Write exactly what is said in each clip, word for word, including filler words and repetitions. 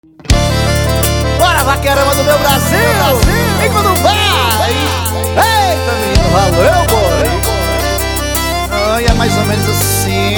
Bora, vaquerama do meu Brasil! E quando vai? Eita, menino, valeu, boy! Ai, é mais ou menos assim.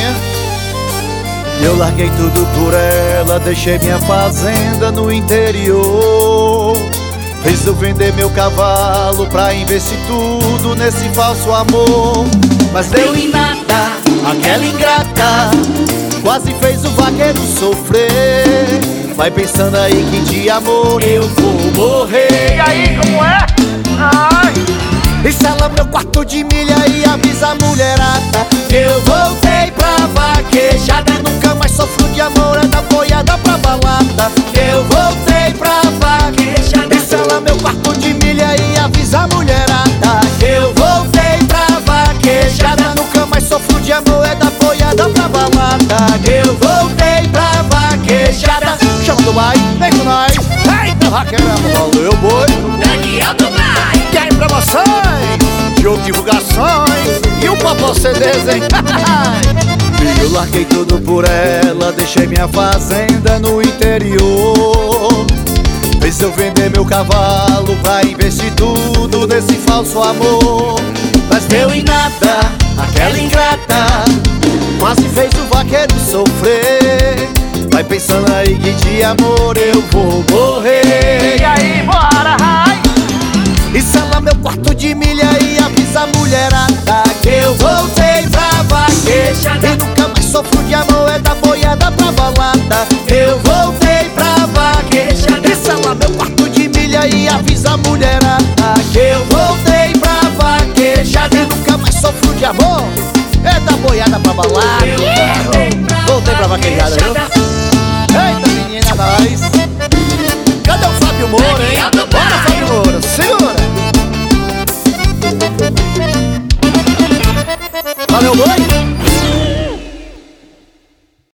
Eu larguei tudo por ela, deixei minha fazenda no interior. Fez eu vender meu cavalo pra investir tudo nesse falso amor. Mas deu em nada, aquela ingrata quase fez o vaqueiro sofrer. Vai pensando aí que de amor eu vou morrer. E aí, como é? Ai! E sela meu quarto de milha e avisa a mulherada: eu voltei pra vaquejada, nunca mais sofro de amor, é da boiada pra balada. Eu voltei pra vaquejada. E sela meu quarto de milha e avisa a mulherada: eu voltei pra vaquejada, nunca mais sofro de amor, é da boiada pra balada. Eu voltei pra vaquejada. Chama do baile, vem com nós. Eita, vaqueirama, valeu, boi. Daniel do Bairro. Tem promoções, jogo de divulgações e o Popó C Ds, hein? Eu larguei tudo por ela, deixei minha fazenda no interior. Fez eu vender meu cavalo pra investir tudo nesse falso amor. Mas deu em nada, aquela ingrata quase fez o vaqueiro sofrer. Vai pensando aí que de amor eu vou morrer. E aí, bora, ai! E sela meu quarto de milha e avisa a mulherada que eu voltei pra vaquejada, e nunca mais sofro de amor, é da boiada pra balada. Eu voltei pra vaquejada. E sela meu quarto de milha e avisa a mulherada que eu voltei pra vaquejada, e nunca mais sofro de amor, é da boiada pra balada. Voltei pra vaquejada, viu? Eita, menina, nós. Cadê o Fábio Moura, hein? Bora, Fábio Moura, segura! Valeu, boi!